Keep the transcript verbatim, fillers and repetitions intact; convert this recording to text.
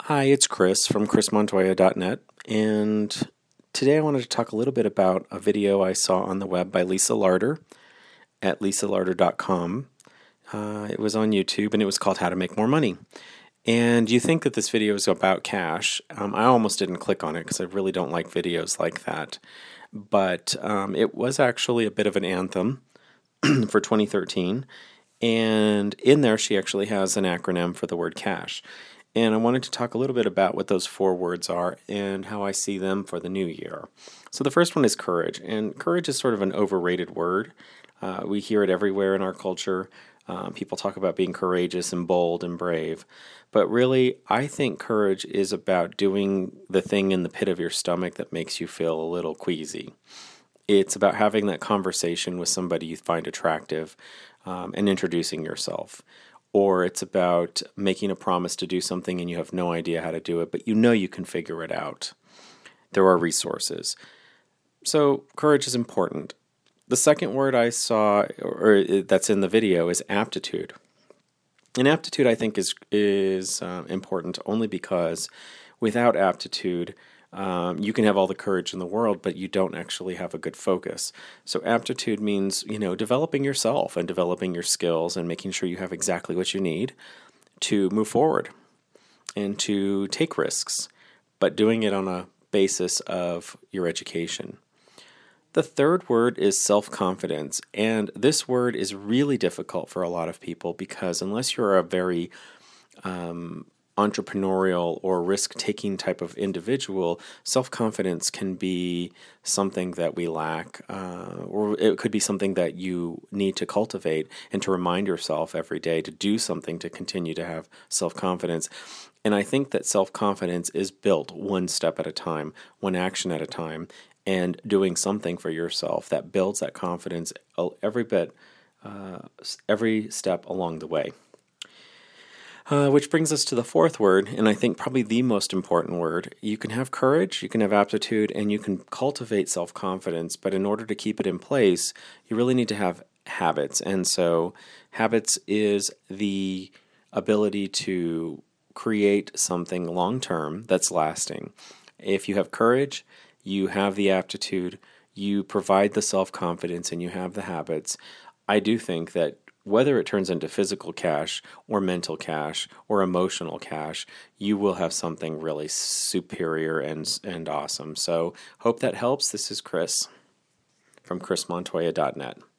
Hi, it's Chris from chris montoya dot net, and today I wanted to talk a little bit about a video I saw on the web by Lisa Larter at lisa larter dot com. Uh, it was on YouTube, and it was called How to Make More Money. And you think that this video is about cash. Um, I almost didn't click on it because I really don't like videos like that. But um, it was actually a bit of an anthem for twenty thirteen. And in there, she actually has an acronym for the word cash. And I wanted to talk a little bit about what those four words are and how I see them for the new year. So the first one is courage. And courage is sort of an overrated word. Uh, we hear it everywhere in our culture. Uh, people talk about being courageous and bold and brave. But really, I think courage is about doing the thing in the pit of your stomach that makes you feel a little queasy. It's about having that conversation with somebody you find attractive um, and introducing yourself. Or it's about making a promise to do something and you have no idea how to do it, but you know you can figure it out. There are resources. So courage is important. The second word I saw, or that's in the video, is aptitude. And aptitude, I think, is is uh, important only because without aptitude, um, you can have all the courage in the world, but you don't actually have a good focus. So aptitude means, you know, developing yourself and developing your skills and making sure you have exactly what you need to move forward and to take risks, but doing it on a basis of your education. The third word is self-confidence, and this word is really difficult for a lot of people because unless you're a very um, entrepreneurial or risk-taking type of individual, self-confidence can be something that we lack, uh, or it could be something that you need to cultivate and to remind yourself every day to do something to continue to have self-confidence. And I think that self-confidence is built one step at a time, one action at a time, and doing something for yourself that builds that confidence every bit, uh, every step along the way. Uh, which brings us to the fourth word, and I think probably the most important word. You can have courage, you can have aptitude, and you can cultivate self-confidence, but in order to keep it in place, you really need to have habits. And so habits is the ability to create something long-term that's lasting. If you have courage, you have the aptitude, you provide the self-confidence, and you have the habits, I do think that whether it turns into physical cash or mental cash or emotional cash, you will have something really superior and and awesome. So hope that helps. This is Chris from chris montoya dot net.